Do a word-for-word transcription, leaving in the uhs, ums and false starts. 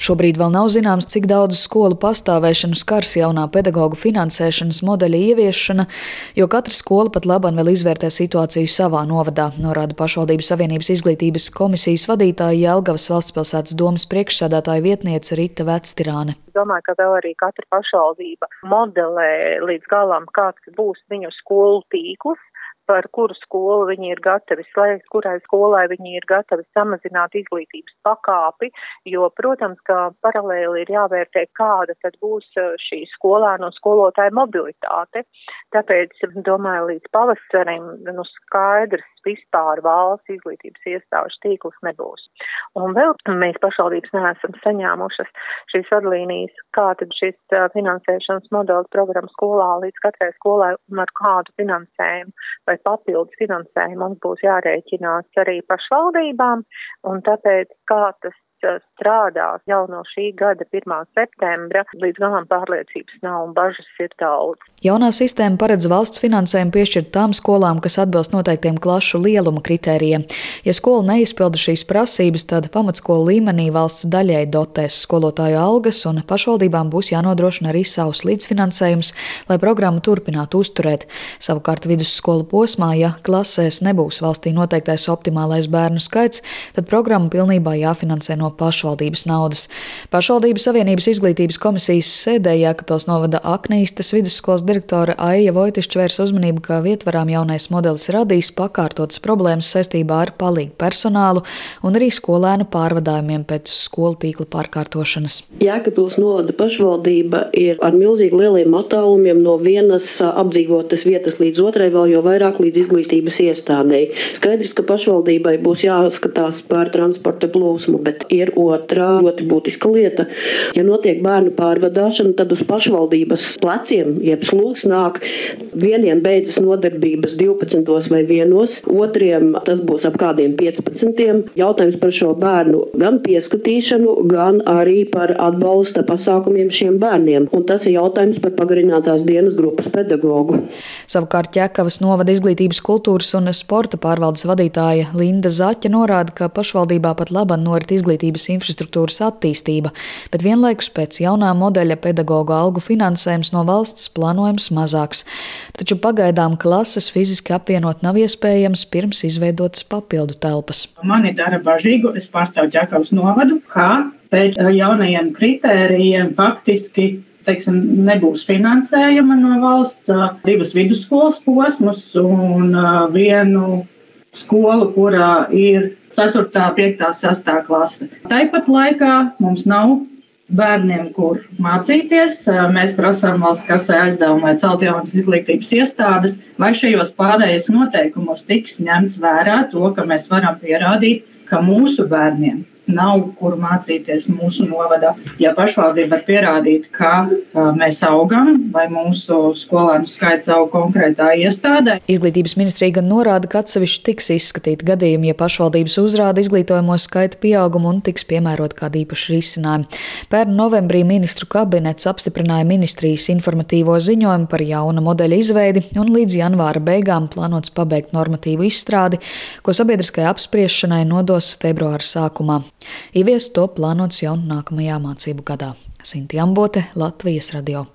Šobrīd vēl nav zināms, cik daudz skolu pastāvēšanu skars jaunā pedagoģu finansēšanas modeļa ieviešana, jo katra skola pat labāk vēl izvērtē situāciju savā novadā, norāda Pašvaldību Savienības izglītības komisijas vadītāja Jelgavas Valstspilsētas domes priekšsēdētāja vietniece Rita Vectirāne. Domāju, ka vēl arī katra pašvaldība modelē līdz galam, kāds būs viņu skolu tīkls, par kuru skolu viņi ir gatavi slēgt, kurai skolai viņi ir gatavi samazināt izglītības pakāpi, jo, protams, ka paralēli ir jāvērtē, kāda tad būs šī skolēnu un skolotāju mobilitāte. Tāpēc, domāju, līdz pavasarim nu, skaidrs vispār valsts izglītības iestāžu tīkls nebūs. Un vēl mēs pašvaldības neesam saņēmušas šīs vadlīnijas, kā tad šis finansēšanas modelis programma skolā līdz katrai skolai un ar kādu finansējumu vai papildus finansējumu mums būs jārēķinās arī pašvaldībām, un tāpēc kā tas strādās jau no šī gada pirmā septembra, līdz galam pārliecības nav un bažas ir daudz. Jaunā sistēma paredz valsts finansējumu piešķirt tām skolām, kas atbilst noteiktiem klašu lieluma kritērijiem. Ja skola neizpilda šīs prasības, tad pamatskolu līmenī valsts daļēji dotēs skolotāju algas un pašvaldībām būs jānodrošina arī savs līdzfinansējums, lai programmu turpinātu uzturēt. Savukārt vidusskolu posmā, ja klasēs nebūs valstī noteiktais optimālais bērnu skaits, tad programmu pilnībā jāfinansē no pašvaldības naudas. Pašvaldību Savienības izglītības komisijas sēdē Jēkabpils novada Aknīstes vidusskolas direktore Aija Vojtišķa vērs uzmanību, ka Vietvarām jaunais modelis radīs pakārtotas problēmas saistībā ar palīgu personālu un arī skolēnu pārvadājumiem pēc skolu tīkla pārkārtošanas. Jēkabpils novada pašvaldība ir ar milzīgi lieliem attālumiem no vienas apdzīvotas vietas līdz otrai, vēl jo vairāk līdz izglītības iestādei. Skaidrs, ka pašvaldībai būs jāskatās par transporta plūsmu, bet ir otrā ļoti būtiska lieta. Ja notiek bērnu pārvadāšana, tad uz pašvaldības pleciem, jeb slūgs nāk, vieniem beidzas nodarbības divpadsmitos vai vienos, otriem tas būs ap kādiem piecpadsmitiem. Jautājums par šo bērnu gan pieskatīšanu, gan arī par atbalsta pasākumiem šiem bērniem. Un tas ir jautājums par pagarinātās dienas grupas pedagogu. Savukārt Ķekavas novada izglītības, kultūras un sporta pārvaldes vadītāja Linda Zaķa norāda, ka pašvaldībā pat labāk norit izglītības infrastruktūras attīstība, bet vienlaikus pēc jaunā modeļa pedagoģu algu finansējums no valsts plānojams mazāks. Taču pagaidām klases fiziski apvienot nav iespējams pirms izveidotas papildu telpas. Mani dara bažīgu, es pārstāvu Ķekavas novadu, kā pēc jaunajiem kritērijiem faktiski teiksim, nebūs finansējuma no valsts, divas vidusskolas posmus un vienu skolu, kurā ir ceturtā, piektā, sestā klase. Tāpat laikā mums nav bērniem, kur mācīties. Mēs prasām valsts kasē aizdevumu, lai celtu jaunas izglītības iestādes, vai šajos pārējais noteikumos tiks ņemts vērā to, ka mēs varam pierādīt, ka mūsu bērniem nav kur mācīties mūsu novadā. Ja pašvaldība var pierādīt, ka mēs augam vai mūsu skolēnu skaits aug konkrētā iestādē. Izglītības ministrija gan norāda, ka atsevišķi tiks izskatīti gadījumi, ja pašvaldības uzrāda izglītojamo skaita pieaugumu un tiks piemērot kādi īpaši risinājumi. Pērn novembrī ministru kabinets apstiprināja ministrijas informatīvo ziņojumu par jauna modeļa izveidi un līdz janvāra beigām plānots pabeigt normatīvu izstrādi, ko sabiedriskai apspriešanai nodos februāra sākumā. Ieviest to plānots jau nākamajā mācību gadā. Sinti Ambote, Latvijas radio.